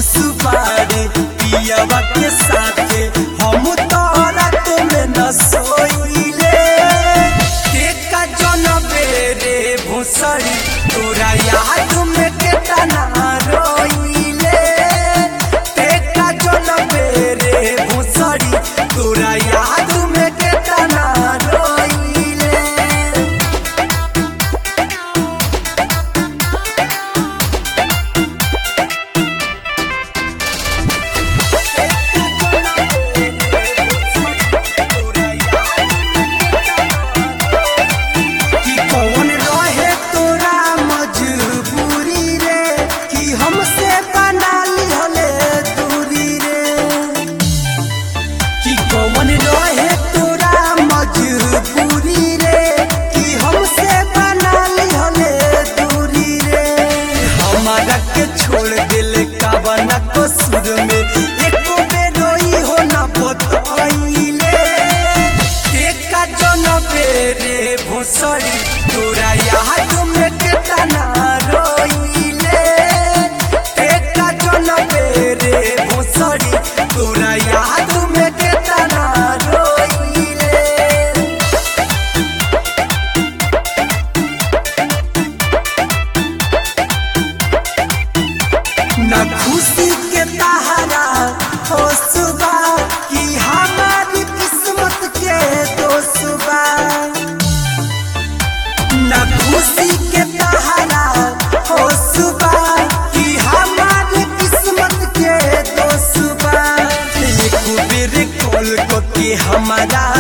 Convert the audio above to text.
खुश बारे पियावा के साथे हम तोरा में न सोइले देखा जनबे रे भोसड़ी तोरा याद में केतना रोइले देखा जनबे रे भोसड़ी तोरा याद में केतना रोइले। कौन रहे तोरा मजबूरी रे कि हमसे बना लिहले दूरी रे हमारा के छोड़ दिल कावना कसूर में एको बेर रोई हो ना बताइले देखा जनबे रे भोसड़ी तोरा याद में केतना रोइले देखा जनबे रे भोसड़ी तोरा याद में न खुशी के तहरा हो सुबह कि हमारी किस्मत के दोस्तबा न खुशी के तहरा हो सुबह कि हमारी किस्मत के दोस्तबा एक बेर कॉल को के हमारा